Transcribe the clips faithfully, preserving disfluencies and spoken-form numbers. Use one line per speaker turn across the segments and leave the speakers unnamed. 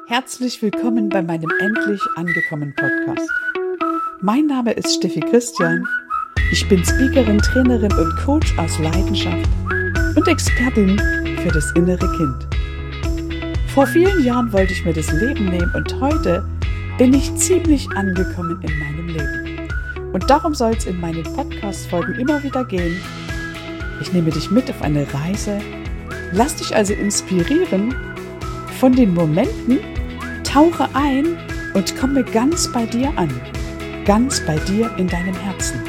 Herzlich willkommen bei meinem Endlich angekommen Podcast. Mein Name ist Steffi Christian. Ich bin Speakerin, Trainerin und Coach aus Leidenschaft und Expertin für das innere Kind. Vor vielen Jahren wollte ich mir das Leben nehmen und heute bin ich ziemlich angekommen in meinem Leben. Und darum soll es in meinen Podcast-Folgen immer wieder gehen. Ich nehme dich mit auf eine Reise, lass dich also inspirieren von den Momenten, tauche ein und komme ganz bei dir an, ganz bei dir in deinem Herzen.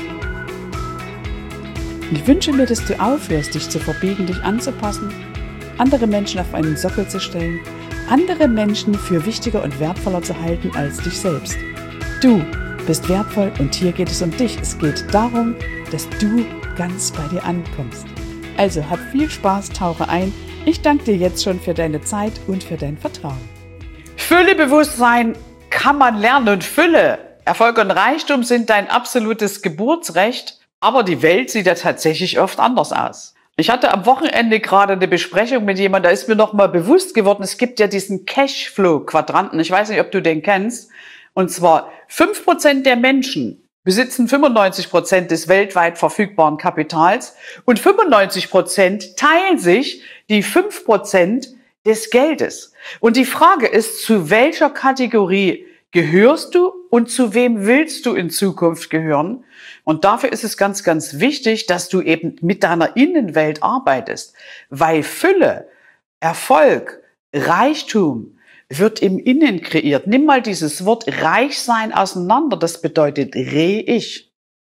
Ich wünsche mir, dass du aufhörst, dich zu verbiegen, dich anzupassen, andere Menschen auf einen Sockel zu stellen, andere Menschen für wichtiger und wertvoller zu halten als dich selbst. Du bist wertvoll und hier geht es um dich. Es geht darum, dass du ganz bei dir ankommst. Also hab viel Spaß, tauche ein. Ich danke dir jetzt schon für deine Zeit und für dein Vertrauen.
Füllebewusstsein kann man lernen und Fülle, Erfolg und Reichtum sind dein absolutes Geburtsrecht, aber die Welt sieht ja tatsächlich oft anders aus. Ich hatte am Wochenende gerade eine Besprechung mit jemandem, da ist mir noch mal bewusst geworden, es gibt ja diesen Cashflow-Quadranten, ich weiß nicht, ob du den kennst, und zwar fünf Prozent der Menschen besitzen fünfundneunzig Prozent des weltweit verfügbaren Kapitals und fünfundneunzig Prozent teilen sich die fünf Prozent des Geldes. Und die Frage ist, zu welcher Kategorie gehörst du und zu wem willst du in Zukunft gehören? Und dafür ist es ganz, ganz wichtig, dass du eben mit deiner Innenwelt arbeitest, weil Fülle, Erfolg, Reichtum wird im Innen kreiert. Nimm mal dieses Wort Reichsein auseinander, das bedeutet Re-Ich.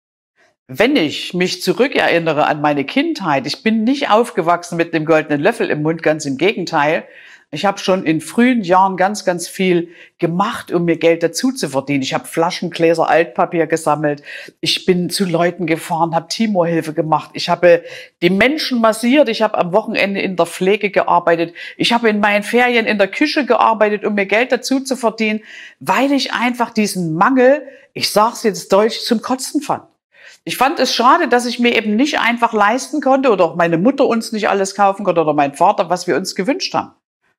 Wenn ich mich zurückerinnere an meine Kindheit, ich bin nicht aufgewachsen mit einem goldenen Löffel im Mund, ganz im Gegenteil. Ich habe schon in frühen Jahren ganz, ganz viel gemacht, um mir Geld dazu zu verdienen. Ich habe Flaschen, Gläser, Altpapier gesammelt. Ich bin zu Leuten gefahren, habe Timorhilfe gemacht. Ich habe die Menschen massiert. Ich habe am Wochenende in der Pflege gearbeitet. Ich habe in meinen Ferien in der Küche gearbeitet, um mir Geld dazu zu verdienen, weil ich einfach diesen Mangel, ich sage es jetzt deutsch, zum Kotzen fand. Ich fand es schade, dass ich mir eben nicht einfach leisten konnte oder auch meine Mutter uns nicht alles kaufen konnte oder mein Vater, was wir uns gewünscht haben.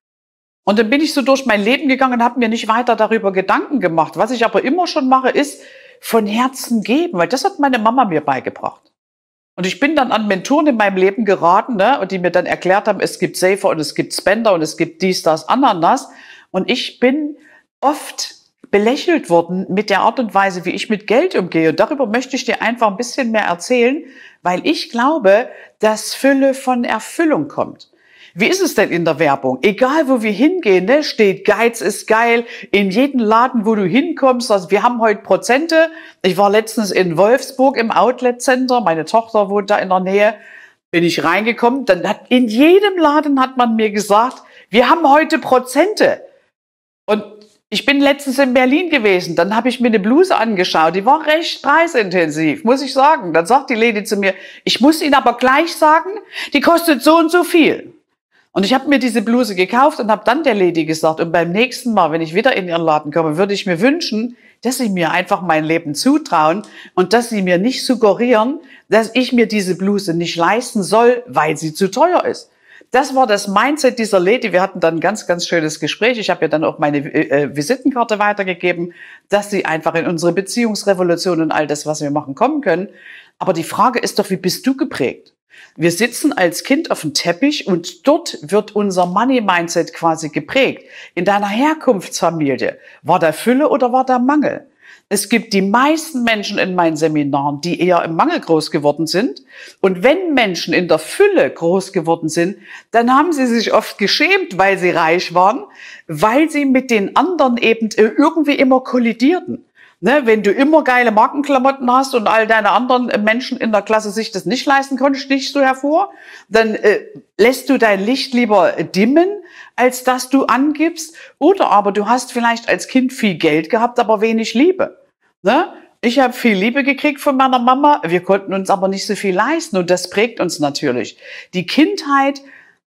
Und dann bin ich so durch mein Leben gegangen und habe mir nicht weiter darüber Gedanken gemacht. Was ich aber immer schon mache, ist von Herzen geben, weil das hat meine Mama mir beigebracht. Und ich bin dann an Mentoren in meinem Leben geraten, ne, und die mir dann erklärt haben, es gibt Saver und es gibt Spender und es gibt dies, das, Ananas. Und ich bin oft belächelt worden mit der Art und Weise, wie ich mit Geld umgehe. Und darüber möchte ich dir einfach ein bisschen mehr erzählen, weil ich glaube, dass Fülle von Erfüllung kommt. Wie ist es denn in der Werbung? Egal, wo wir hingehen, ne, steht Geiz ist geil. In jedem Laden, wo du hinkommst, also wir haben heute Prozente. Ich war letztens in Wolfsburg im Outlet Center. Meine Tochter wohnt da in der Nähe. Bin ich reingekommen. Dann hat in jedem Laden hat man mir gesagt, wir haben heute Prozente. Und ich bin letztens in Berlin gewesen. Dann habe ich mir eine Bluse angeschaut. Die war recht preisintensiv, muss ich sagen. Dann sagt die Lady zu mir, ich muss Ihnen aber gleich sagen, die kostet so und so viel. Und ich habe mir diese Bluse gekauft und habe dann der Lady gesagt, und beim nächsten Mal, wenn ich wieder in ihren Laden komme, würde ich mir wünschen, dass sie mir einfach mein Leben zutrauen und dass sie mir nicht suggerieren, dass ich mir diese Bluse nicht leisten soll, weil sie zu teuer ist. Das war das Mindset dieser Lady. Wir hatten dann ein ganz, ganz schönes Gespräch. Ich habe ihr dann auch meine äh, Visitenkarte weitergegeben, dass sie einfach in unsere Beziehungsrevolution und all das, was wir machen, kommen können. Aber die Frage ist doch, wie bist du geprägt? Wir sitzen als Kind auf dem Teppich und dort wird unser Money-Mindset quasi geprägt. In deiner Herkunftsfamilie, war da Fülle oder war da Mangel? Es gibt die meisten Menschen in meinen Seminaren, die eher im Mangel groß geworden sind. Und wenn Menschen in der Fülle groß geworden sind, dann haben sie sich oft geschämt, weil sie reich waren, weil sie mit den anderen eben irgendwie immer kollidierten. Ne, wenn du immer geile Markenklamotten hast und all deine anderen Menschen in der Klasse sich das nicht leisten konnten, stichst du hervor, dann äh, lässt du dein Licht lieber dimmen, als dass du angibst. Oder aber du hast vielleicht als Kind viel Geld gehabt, aber wenig Liebe. Ne? Ich habe viel Liebe gekriegt von meiner Mama, wir konnten uns aber nicht so viel leisten und das prägt uns natürlich. Die Kindheit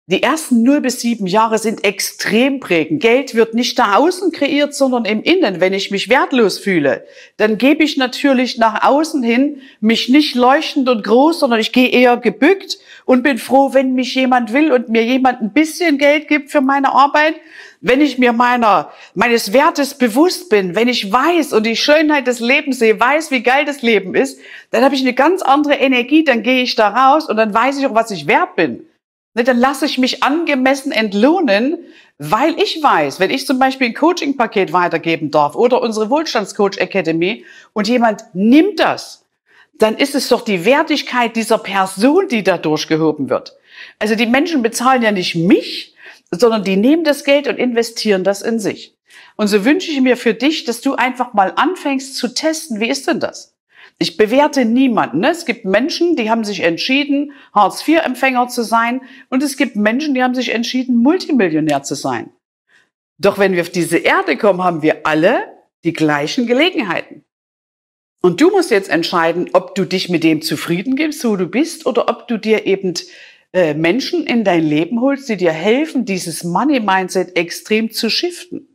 Die ersten null bis sieben Jahre sind extrem prägend. Geld wird nicht da außen kreiert, sondern im Innen. Wenn ich mich wertlos fühle, dann gebe ich natürlich nach außen hin mich nicht leuchtend und groß, sondern ich gehe eher gebückt und bin froh, wenn mich jemand will und mir jemand ein bisschen Geld gibt für meine Arbeit. Wenn ich mir meiner, meines Wertes bewusst bin, wenn ich weiß und die Schönheit des Lebens sehe, weiß, wie geil das Leben ist, dann habe ich eine ganz andere Energie, dann gehe ich da raus und dann weiß ich auch, was ich wert bin. Dann lasse ich mich angemessen entlohnen, weil ich weiß, wenn ich zum Beispiel ein Coaching-Paket weitergeben darf oder unsere Wohlstandscoach Academy und jemand nimmt das, dann ist es doch die Wertigkeit dieser Person, die dadurch gehoben wird. Also die Menschen bezahlen ja nicht mich, sondern die nehmen das Geld und investieren das in sich. Und so wünsche ich mir für dich, dass du einfach mal anfängst zu testen, wie ist denn das? Ich bewerte niemanden. Ne? Es gibt Menschen, die haben sich entschieden, Hartz vier Empfänger zu sein. Und es gibt Menschen, die haben sich entschieden, Multimillionär zu sein. Doch wenn wir auf diese Erde kommen, haben wir alle die gleichen Gelegenheiten. Und du musst jetzt entscheiden, ob du dich mit dem zufrieden gibst, wo du bist, oder ob du dir eben äh, Menschen in dein Leben holst, die dir helfen, dieses Money-Mindset extrem zu shiften.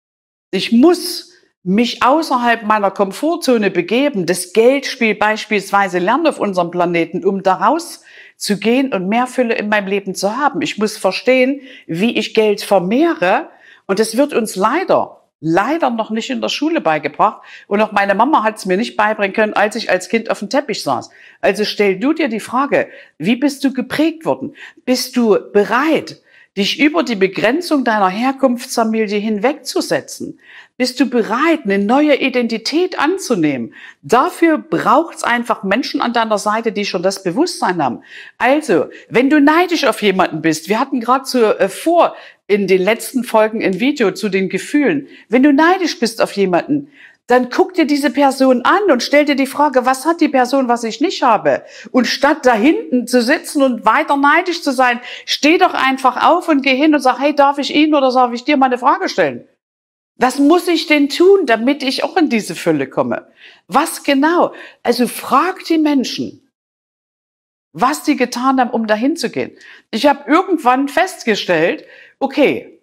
Ich muss mich außerhalb meiner Komfortzone begeben, das Geldspiel beispielsweise lernen auf unserem Planeten, um daraus zu gehen und mehr Fülle in meinem Leben zu haben. Ich muss verstehen, wie ich Geld vermehre, und das wird uns leider, leider noch nicht in der Schule beigebracht, und auch meine Mama hat es mir nicht beibringen können, als ich als Kind auf dem Teppich saß. Also stell du dir die Frage, wie bist du geprägt worden? Bist du bereit, dich über die Begrenzung deiner Herkunftsfamilie hinwegzusetzen? Bist du bereit, eine neue Identität anzunehmen? Dafür braucht's einfach Menschen an deiner Seite, die schon das Bewusstsein haben. Also, wenn du neidisch auf jemanden bist, wir hatten gerade so äh, vor in den letzten Folgen ein Video zu den Gefühlen. Wenn du neidisch bist auf jemanden, dann guck dir diese Person an und stell dir die Frage, was hat die Person, was ich nicht habe? Und statt da hinten zu sitzen und weiter neidisch zu sein, steh doch einfach auf und geh hin und sag, hey, darf ich Ihnen oder darf ich dir mal eine Frage stellen? Was muss ich denn tun, damit ich auch in diese Fülle komme? Was genau? Also frag die Menschen, was die getan haben, um dahin zu gehen. Ich habe irgendwann festgestellt, okay,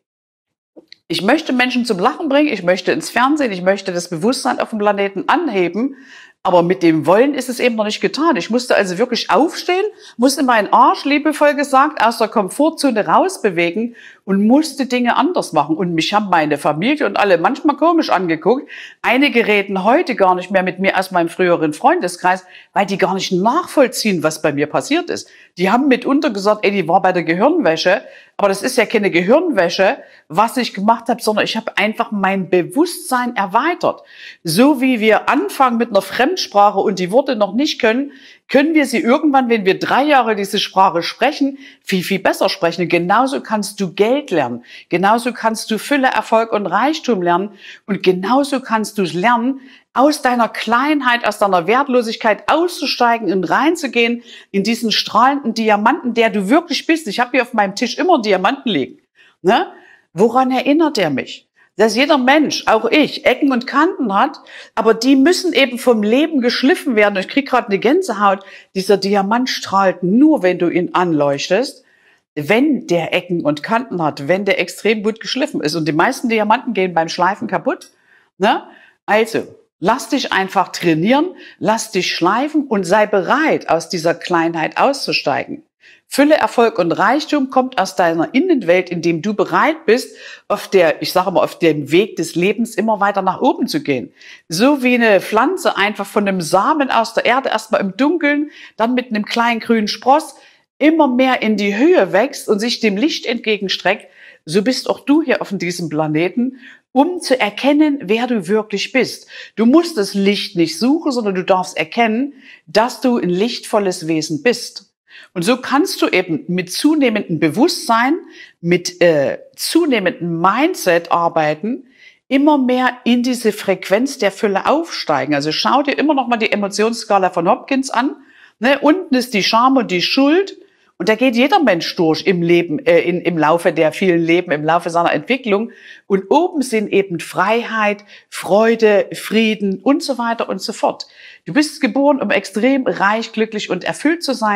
ich möchte Menschen zum Lachen bringen, ich möchte ins Fernsehen, ich möchte das Bewusstsein auf dem Planeten anheben, aber mit dem Wollen ist es eben noch nicht getan. Ich musste also wirklich aufstehen, musste meinen Arsch, liebevoll gesagt, aus der Komfortzone rausbewegen und musste Dinge anders machen. Und mich haben meine Familie und alle manchmal komisch angeguckt. Einige reden heute gar nicht mehr mit mir aus meinem früheren Freundeskreis, weil die gar nicht nachvollziehen, was bei mir passiert ist. Die haben mitunter gesagt, ey, die war bei der Gehirnwäsche. Aber das ist ja keine Gehirnwäsche, was ich gemacht habe, sondern ich habe einfach mein Bewusstsein erweitert. So wie wir anfangen mit einer Fremdsprache und die Worte noch nicht können, können wir sie irgendwann, wenn wir drei Jahre diese Sprache sprechen, viel, viel besser sprechen. Genauso kannst du Geld lernen. Genauso kannst du Fülle, Erfolg und Reichtum lernen. Und genauso kannst du lernen, aus deiner Kleinheit, aus deiner Wertlosigkeit auszusteigen und reinzugehen in diesen strahlenden Diamanten, der du wirklich bist. Ich habe hier auf meinem Tisch immer Diamanten liegen. Ne? Woran erinnert er mich? Dass jeder Mensch, auch ich, Ecken und Kanten hat, aber die müssen eben vom Leben geschliffen werden. Ich krieg gerade eine Gänsehaut. Dieser Diamant strahlt nur, wenn du ihn anleuchtest, wenn der Ecken und Kanten hat, wenn der extrem gut geschliffen ist. Und die meisten Diamanten gehen beim Schleifen kaputt. Ne? Also, lass dich einfach trainieren, lass dich schleifen und sei bereit, aus dieser Kleinheit auszusteigen. Fülle, Erfolg und Reichtum kommt aus deiner Innenwelt, indem du bereit bist, auf der, ich sage mal, auf dem Weg des Lebens immer weiter nach oben zu gehen. So wie eine Pflanze einfach von einem Samen aus der Erde erstmal im Dunkeln, dann mit einem kleinen grünen Spross immer mehr in die Höhe wächst und sich dem Licht entgegenstreckt, so bist auch du hier auf diesem Planeten, um zu erkennen, wer du wirklich bist. Du musst das Licht nicht suchen, sondern du darfst erkennen, dass du ein lichtvolles Wesen bist. Und so kannst du eben mit zunehmendem Bewusstsein, mit äh, zunehmendem Mindset arbeiten, immer mehr in diese Frequenz der Fülle aufsteigen. Also schau dir immer noch mal die Emotionsskala von Hopkins an. Ne? Unten ist die Scham und die Schuld. Und da geht jeder Mensch durch im Leben, äh, in, im Laufe der vielen Leben, im Laufe seiner Entwicklung. Und oben sind eben Freiheit, Freude, Frieden und so weiter und so fort. Du bist geboren, um extrem reich, glücklich und erfüllt zu sein.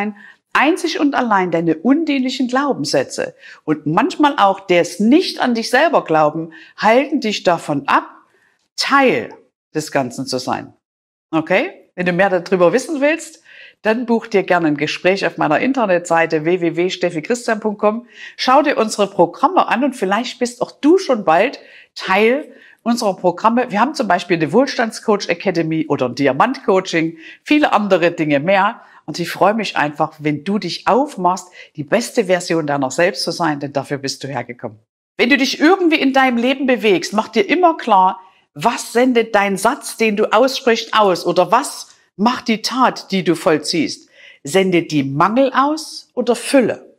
Einzig und allein deine undienlichen Glaubenssätze und manchmal auch das nicht an dich selber glauben, halten dich davon ab, Teil des Ganzen zu sein. Okay? Wenn du mehr darüber wissen willst, dann buch dir gerne ein Gespräch auf meiner Internetseite w w w punkt steffi christian punkt com. Schau dir unsere Programme an und vielleicht bist auch du schon bald Teil unserer Programme. Wir haben zum Beispiel eine Wohlstandscoach Academy oder ein Diamant-Coaching, viele andere Dinge mehr. Und ich freue mich einfach, wenn du dich aufmachst, die beste Version deiner selbst zu sein, denn dafür bist du hergekommen. Wenn du dich irgendwie in deinem Leben bewegst, mach dir immer klar, was sendet dein Satz, den du aussprichst, aus? Oder was macht die Tat, die du vollziehst? Sendet die Mangel aus oder Fülle?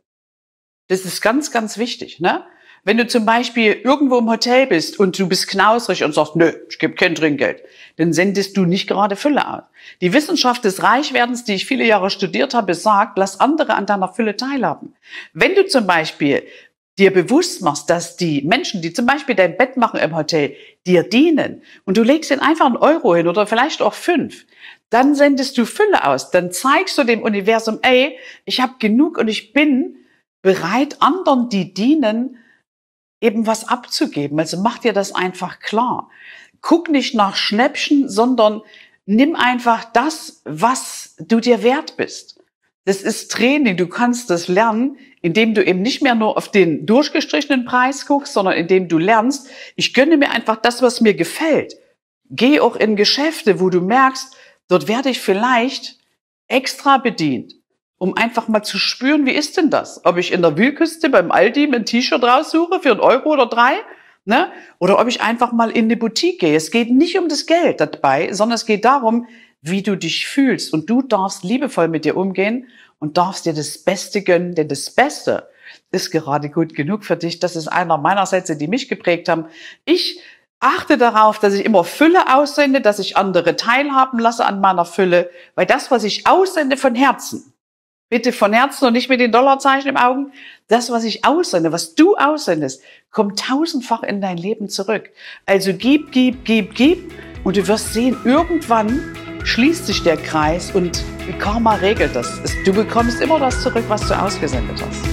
Das ist ganz, ganz wichtig, ne? Wenn du zum Beispiel irgendwo im Hotel bist und du bist knausrig und sagst, nö, ich gebe kein Trinkgeld, dann sendest du nicht gerade Fülle aus. Die Wissenschaft des Reichwerdens, die ich viele Jahre studiert habe, sagt, lass andere an deiner Fülle teilhaben. Wenn du zum Beispiel dir bewusst machst, dass die Menschen, die zum Beispiel dein Bett machen im Hotel, dir dienen und du legst ihnen einfach einen Euro hin oder vielleicht auch fünf, dann sendest du Fülle aus. Dann zeigst du dem Universum, ey, ich habe genug und ich bin bereit, anderen, die dienen, eben was abzugeben. Also mach dir das einfach klar. Guck nicht nach Schnäppchen, sondern nimm einfach das, was du dir wert bist. Das ist Training. Du kannst das lernen, indem du eben nicht mehr nur auf den durchgestrichenen Preis guckst, sondern indem du lernst, ich gönne mir einfach das, was mir gefällt. Geh auch in Geschäfte, wo du merkst, dort werde ich vielleicht extra bedient, um einfach mal zu spüren, wie ist denn das? Ob ich in der Wühlküste beim Aldi ein T-Shirt raussuche für einen Euro oder drei, ne? Oder ob ich einfach mal in eine Boutique gehe. Es geht nicht um das Geld dabei, sondern es geht darum, wie du dich fühlst. Und du darfst liebevoll mit dir umgehen und darfst dir das Beste gönnen, denn das Beste ist gerade gut genug für dich. Das ist einer meiner Sätze, die mich geprägt haben. Ich achte darauf, dass ich immer Fülle aussende, dass ich andere teilhaben lasse an meiner Fülle, weil das, was ich aussende von Herzen, bitte von Herzen und nicht mit den Dollarzeichen im Augen. Das, was ich aussende, was du aussendest, kommt tausendfach in dein Leben zurück. Also gib, gib, gib, gib und du wirst sehen, irgendwann schließt sich der Kreis und Karma regelt das. Du bekommst immer das zurück, was du ausgesendet hast.